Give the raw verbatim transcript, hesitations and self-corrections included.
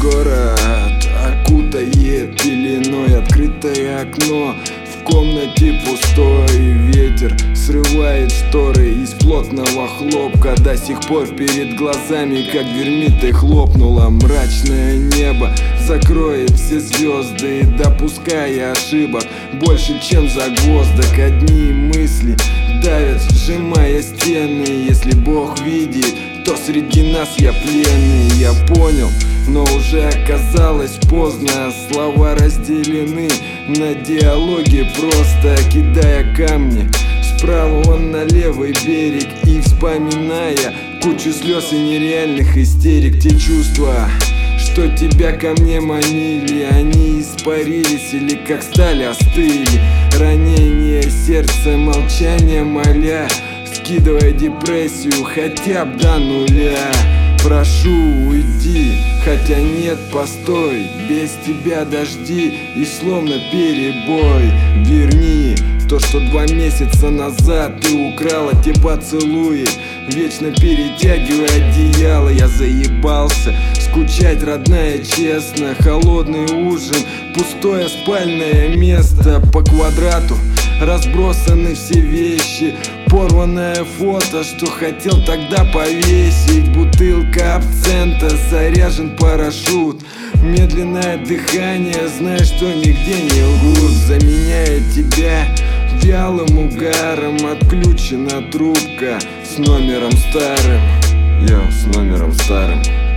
Город окутает пеленой, открытое окно, в комнате пустой. Ветер срывает шторы из плотного хлопка. До сих пор перед глазами, как дверь хлопнуло. Мрачное небо закроет все звезды, допуская ошибок больше, чем загвоздок. Одни мысли давят, сжимая стены. Если Бог видит, то среди нас я пленный. Я понял, но уже оказалось поздно. Слова разделены на диалоги, просто кидая камни справа на левый берег и вспоминая кучу слез и нереальных истерик. Те чувства, что тебя ко мне манили, они испарились или как стали остыли. Ранение сердца, молчание моля, скидывая депрессию хотя бы до нуля. Прошу, уйди, хотя нет, постой, без тебя дожди и словно перебой. Верни то, что два месяца назад ты украла, те поцелуи, вечно перетягивая одеяло. Я заебался скучать, родная, честно. Холодный ужин, пустое спальное место. По квадрату разбросаны все вещи, порванное фото, что хотел тогда повесить. Бутылка абсента, заряжен парашют, медленное дыхание, знаешь, что нигде не лгут. Заменяет тебя вялым угаром, отключена трубка с номером старым. Йо, с номером старым.